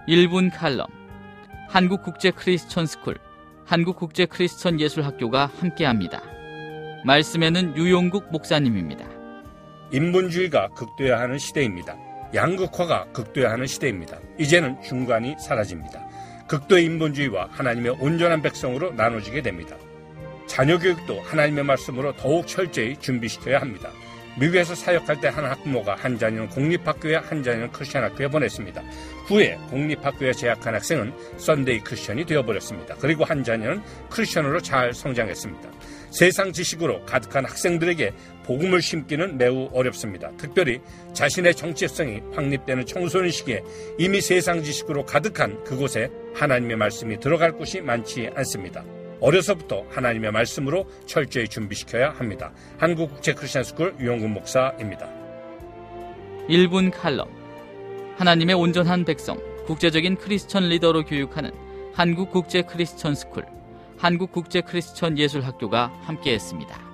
1분 칼럼, 한국국제크리스천스쿨, 한국국제크리스천예술학교가 함께합니다. 말씀에는 유용국 목사님입니다. 인본주의가 극도화하는 시대입니다. 양극화가 극도화하는 시대입니다. 이제는 중간이 사라집니다. 극도의 인본주의와 하나님의 온전한 백성으로 나눠지게 됩니다. 자녀 교육도 하나님의 말씀으로 더욱 철저히 준비시켜야 합니다. 미국에서 사역할 때 한 학부모가 한 자녀는 공립학교에 한 자녀는 크리스천 학교에 보냈습니다. 후에 공립학교에 재학한 학생은 썬데이 크리스천이 되어버렸습니다. 그리고 한 자녀는 크리스천으로 잘 성장했습니다. 세상 지식으로 가득한 학생들에게 복음을 심기는 매우 어렵습니다. 특별히 자신의 정체성이 확립되는 청소년 시기에 이미 세상 지식으로 가득한 그곳에 하나님의 말씀이 들어갈 곳이 많지 않습니다. 어려서부터 하나님의 말씀으로 철저히 준비시켜야 합니다. 한국국제크리스천스쿨 유용국 목사입니다. 1분 칼럼, 하나님의 온전한 백성, 국제적인 크리스천 리더로 교육하는 한국국제크리스천스쿨, 한국국제크리스천예술학교가 함께했습니다.